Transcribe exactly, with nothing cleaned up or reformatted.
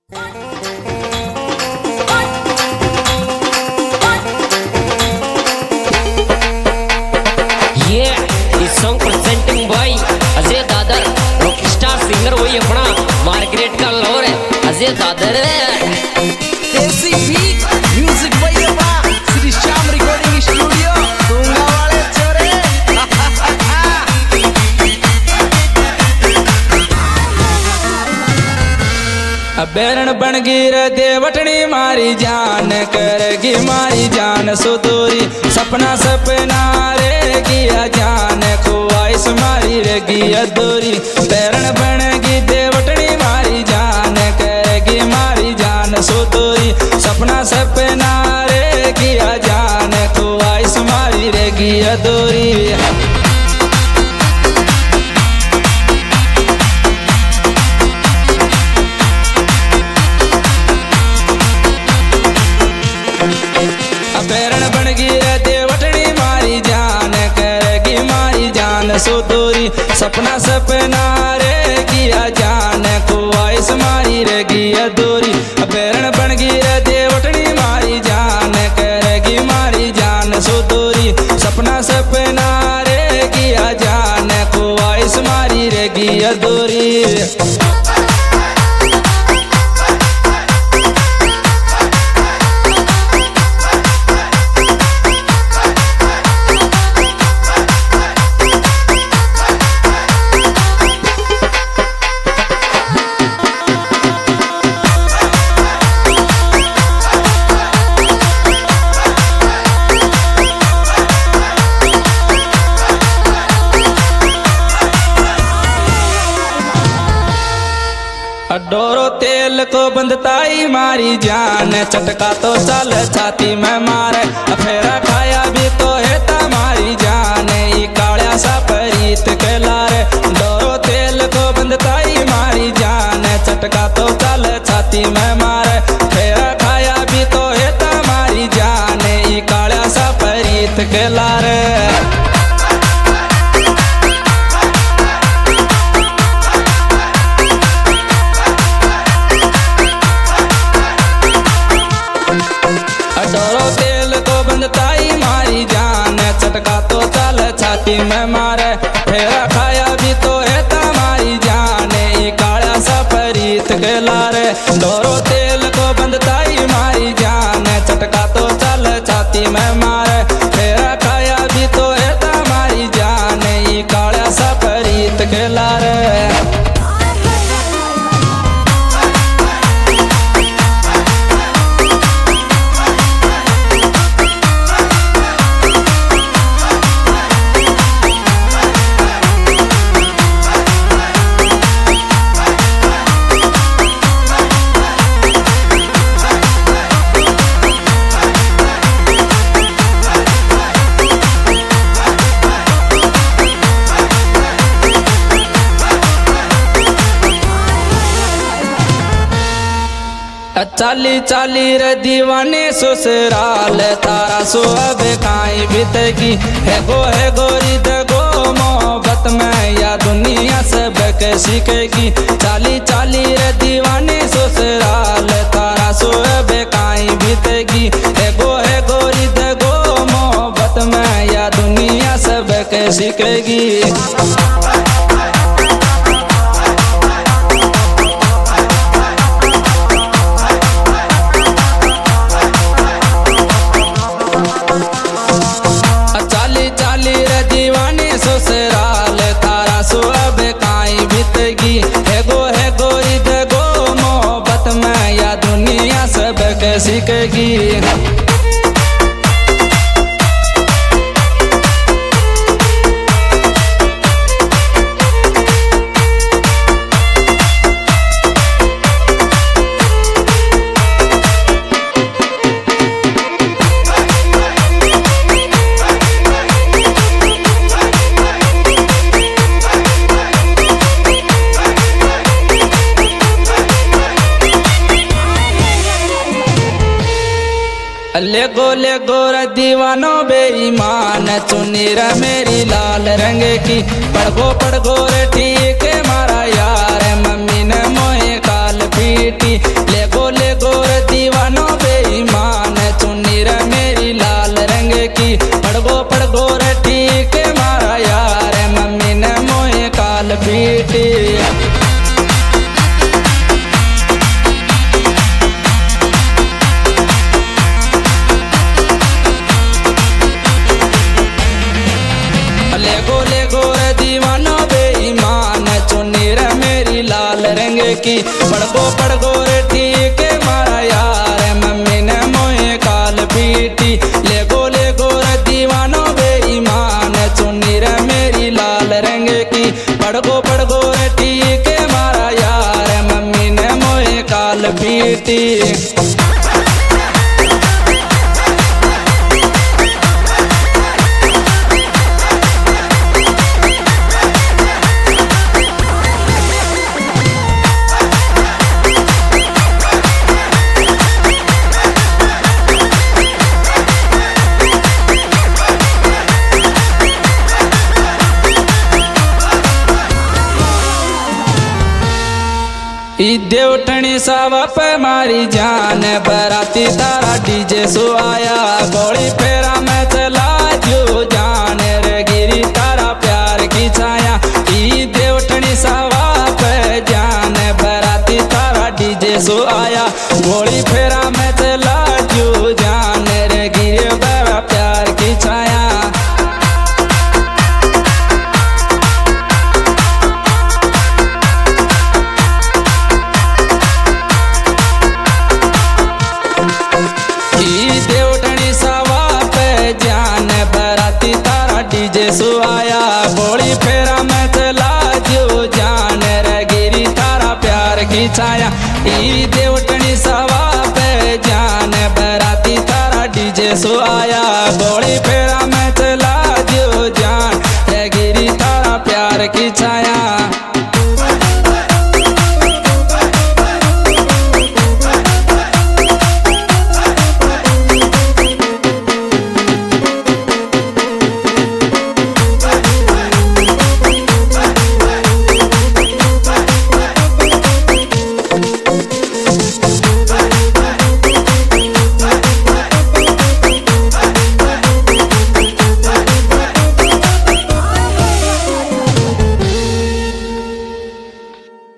Song presenting by Ajay Dadar, rock star singer वही अपना Margaret का लवर है अजय दादर। देसी बीट म्यूजिक वही अपना श्री श्याम रिकॉर्डिंग स्टूडियो दूंगा वाले छोरे। बेरन बन गिर देवटनी मारी जान करेगी मारी जान सुदूरी सपना सपना रे किया जान ख्वाहिश मारी रेगी अधूरी। बेरन बन गी देवटनी मारी जान करेगी मारी जान सुदूरी सपना सपना रे किया जान ख्वाहिश मारी रेगी अधूरी। बेरन बन गिर देवटनी मारी जान करेगी मारी जान सुदूरी सपना सपना रे किया जान ख्वाहिश मारी रेगी अधूरी। बेरन बन गिर देवटनी मारी जान करेगी मारी जान सुदूरी सपना सपना रे किया जान ख्वाहिश मारी रेगी अधूरी। डोरो तेल को बंधताई मारी जान चटका तो चल छाती में मारे फेरा खाया भी तो है मारी जान कालिया सा परीत के लारे। डोरो तेल को बंधताई मारी जान चटका तो चल छाती में मारे फेरा खाया भी तो है मारी जान कालिया सा परीत के लारे। डोरो तेल को बंधताई मारी जान चटका तो चल छाती में मारे फेरा खाया भी तो है मारी जान कालिया सा परीत के लारे। डोरो तेल को बंधताई मारी जान चटका तो चल छाती में मारे फेरा खाया भी तो है मारी जान कालिया सा परीत के लारे। चाली चाली रे दीवाने ससुराल तारा सो अब काई बीतेगी है गो है गोरी दे गो मोहब्बत में या दुनिया सब के सीखेगी। चाली चाली रे दीवाने ससुराल तारा सो अब काई बीतेगी है गो है गोरी दे गो मोहब्बत में या दुनिया सब के सीखेगी। ससुराल तारा सो अब काई बीतेगी है गो है गोरी दे गो मोहब्बत में या दुनिया सब के सीखेगी। ले गो ले गोर दीवानो बेईमान चुनीर मेरी लाल रंग की पढ़गो पढ़गो रे ठीक मारा यार मम्मी ने मोए काल पीटी। ले गो ले गोर दीवानो बेईमान चुन्नी रे मेरी लाल रंग की पड़गो पड़गो रे ठीक मारा यार मम्मी ने मोए काल पीटी ले गो ले गोर दीवानो बेईमान चुन्नी रे मेरी लाल रंग की पड़गो पड़गो रे ठीक मारा यार मम्मी ने मोए काल पीटी ले गो ले गोर दीवानो बेईमान चुन्नी रे मेरी लाल रंग की पड़गो पड़गो रे ठीक मारा यार मम्मी ने मोए काल पीटी ई देवटनी सावा पे मारी जान बराती तारा डीजे सो आया गोली फेरा में चला जो जान रे गिरी तारा प्यार की छाया ई देवटनी सावा पे जान बराती तारा डीजे सो आया गोली फेरा में चला जो जान रे गिरी तारा प्यार की छाया डीजे सो आया गोली फेरा में चला जो जान रे गिरी तारा प्यार की छाया ई देवटनी सवा पे जान बराती तारा डीजे सो आया गोली फेरा